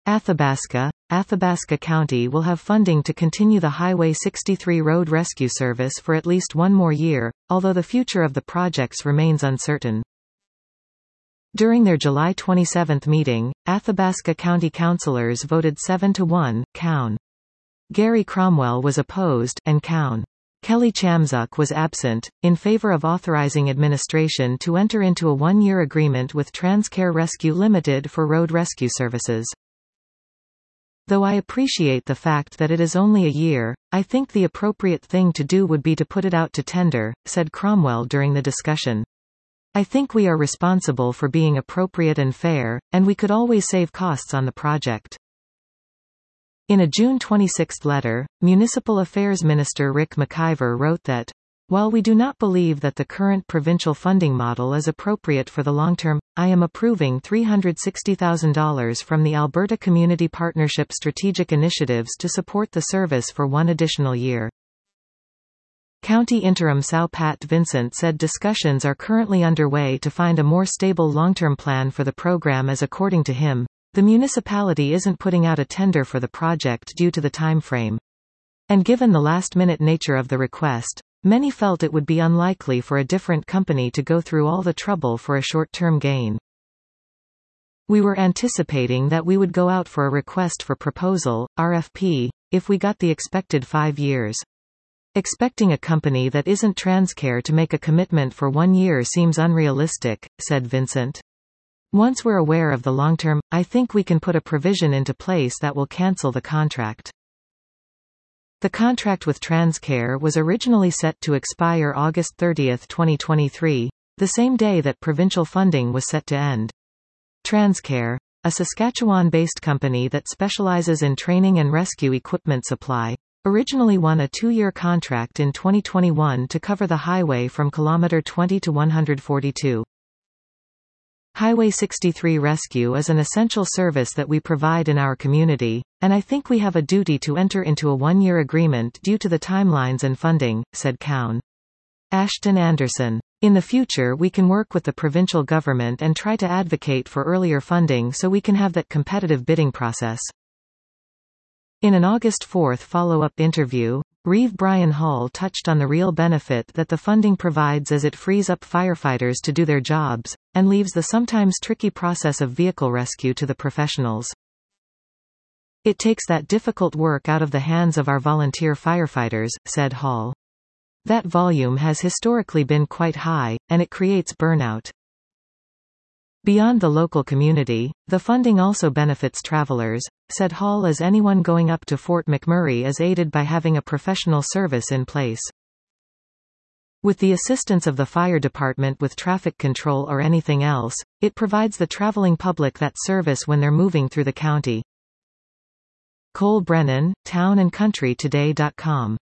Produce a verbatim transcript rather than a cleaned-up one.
Athabasca. Athabasca County will have funding to continue the Highway sixty-three road rescue service for at least one more year, although the future of the projects remains uncertain. During their July twenty-seventh meeting, Athabasca County councilors voted seven to one, Coun. Gary Cromwell was opposed, and Coun. Kelly Chamzuk was absent, in favor of authorizing administration to enter into a one-year agreement with Transcare Rescue Limited for road rescue services. Though I appreciate the fact that it is only a year, I think the appropriate thing to do would be to put it out to tender, said Cromwell during the discussion. I think we are responsible for being appropriate and fair, and we could always save costs on the project. In a June twenty-sixth letter, Municipal Affairs Minister Rick McIver wrote that, "While we do not believe that the current provincial funding model is appropriate for the long term, I am approving three hundred sixty thousand dollars from the Alberta Community Partnership Strategic Initiatives to support the service for one additional year." County Interim Sal Pat Vincent said discussions are currently underway to find a more stable long-term plan for the program as according to him, the municipality isn't putting out a tender for the project due to the time frame. And given the last-minute nature of the request, many felt it would be unlikely for a different company to go through all the trouble for a short-term gain. We were anticipating that we would go out for a request for proposal, R F P, if we got the expected five years. Expecting a company that isn't Transcare to make a commitment for one year seems unrealistic, said Vincent. Once we're aware of the long term, I think we can put a provision into place that will cancel the contract. The contract with Transcare was originally set to expire August thirtieth twenty twenty-three, the same day that provincial funding was set to end. Transcare, a Saskatchewan-based company that specializes in training and rescue equipment supply, originally won a two-year contract in twenty twenty-one to cover the highway from kilometer twenty to one hundred forty-two. Highway sixty-three Rescue is an essential service that we provide in our community, and I think we have a duty to enter into a one-year agreement due to the timelines and funding, said Coun. Ashton Anderson. In the future we can work with the provincial government and try to advocate for earlier funding so we can have that competitive bidding process. In an August fourth follow-up interview, Reeve Brian Hall touched on the real benefit that the funding provides as it frees up firefighters to do their jobs, and leaves the sometimes tricky process of vehicle rescue to the professionals. It takes that difficult work out of the hands of our volunteer firefighters, said Hall. That volume has historically been quite high, and it creates burnout. Beyond the local community, the funding also benefits travelers, said Hall, as anyone going up to Fort McMurray is aided by having a professional service in place. With the assistance of the fire department with traffic control or anything else, it provides the traveling public that service when they're moving through the county. Cole Brennan, town and country today dot com